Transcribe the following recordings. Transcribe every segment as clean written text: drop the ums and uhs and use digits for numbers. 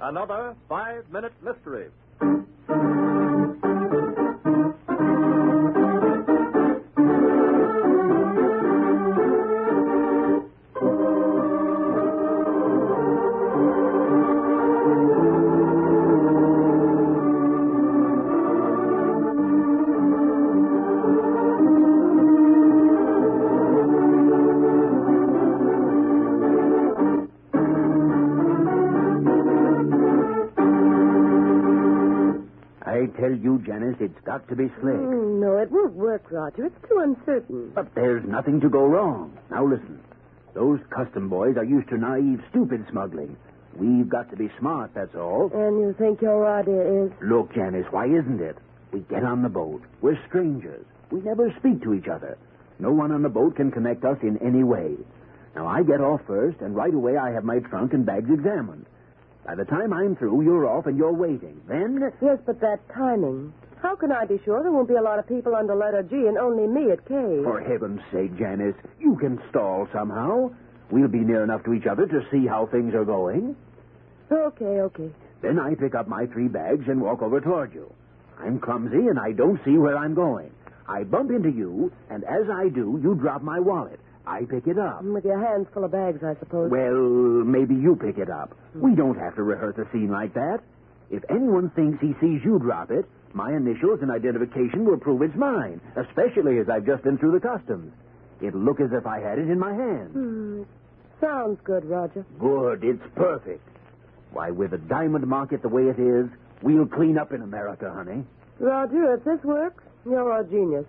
another 5-Minute Mystery. I tell you, Janice, it's got to be slick. No, it won't work, Roger. It's too uncertain. But there's nothing to go wrong. Now listen. Those custom boys are used to naive, stupid smuggling. We've got to be smart, that's all. And you think your idea is? Look, Janice, why isn't it? We get on the boat. We're strangers. We never speak to each other. No one on the boat can connect us in any way. Now, I get off first, and right away I have my trunk and bags examined. By the time I'm through, you're off and you're waiting. Then... Yes, but that timing. How can I be sure there won't be a lot of people under letter G and only me at K? For heaven's sake, Janice, you can stall somehow. We'll be near enough to each other to see how things are going. Okay. Then I pick up my 3 bags and walk over toward you. I'm clumsy and I don't see where I'm going. I bump into you, and as I do, you drop my wallet. I pick it up. With your hands full of bags, I suppose. Well, maybe you pick it up. We don't have to rehearse a scene like that. If anyone thinks he sees you drop it, my initials and identification will prove it's mine, especially as I've just been through the customs. It'll look as if I had it in my hand. Sounds good, Roger. Good. It's perfect. Why, with the diamond market the way it is, we'll clean up in America, honey. Roger, if this works, you're a genius.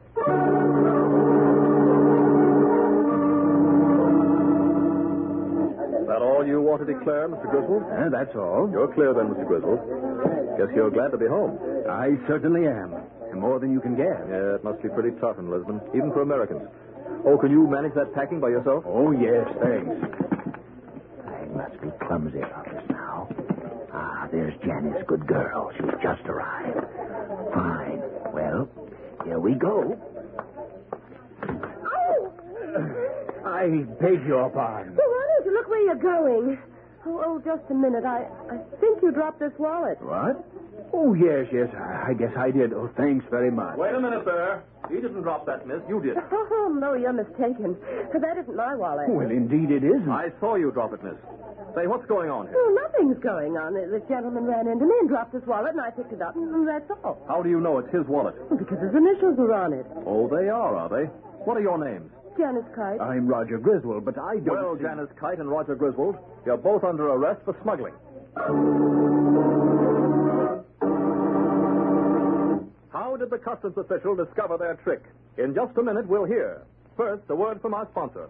Is that all you want to declare, Mr. Griswold? That's all. You're clear then, Mr. Griswold. Guess you're glad to be home. I certainly am. More than you can guess. Yeah, it must be pretty tough in Lisbon, even for Americans. Oh, can you manage that packing by yourself? Oh, yes, thanks. I must be clumsy about this now. There's Janice, good girl. She's just arrived. Fine. Well, here we go. Oh! I beg your pardon. Well, why don't you look where you're going? Oh, just a minute. I think you dropped this wallet. What? Oh, yes. I guess I did. Oh, thanks very much. Wait a minute there. He didn't drop that, miss. You did. Oh, no, you're mistaken. That isn't my wallet. Well, indeed it isn't. I saw you drop it, miss. Say, what's going on here? Oh, nothing's going on. This gentleman ran into me and dropped his wallet, and I picked it up, and that's all. How do you know it's his wallet? Because his initials are on it. Oh, they are they? What are your names? Janice Kite. I'm Roger Griswold, but I don't... Well, Janice Kite and Roger Griswold, you're both under arrest for smuggling. How did the customs official discover their trick? In just a minute, we'll hear. First, a word from our sponsor.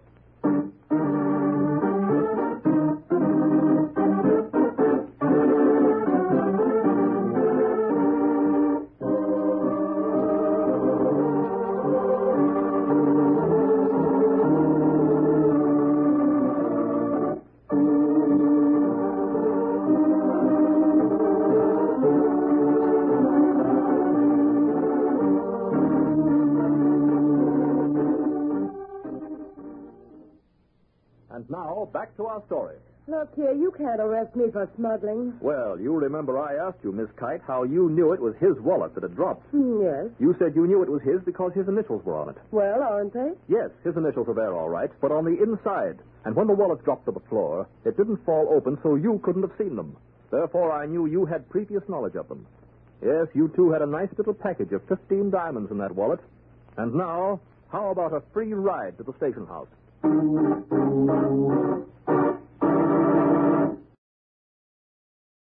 And now, back to our story. Look here, you can't arrest me for smuggling. Well, you remember I asked you, Miss Kite, how you knew it was his wallet that had dropped. Yes. You said you knew it was his because his initials were on it. Well, aren't they? Yes, his initials are there, all right, but on the inside. And when the wallet dropped to the floor, it didn't fall open, so you couldn't have seen them. Therefore, I knew you had previous knowledge of them. Yes, you two had a nice little package of 15 diamonds in that wallet. And now, how about a free ride to the station house?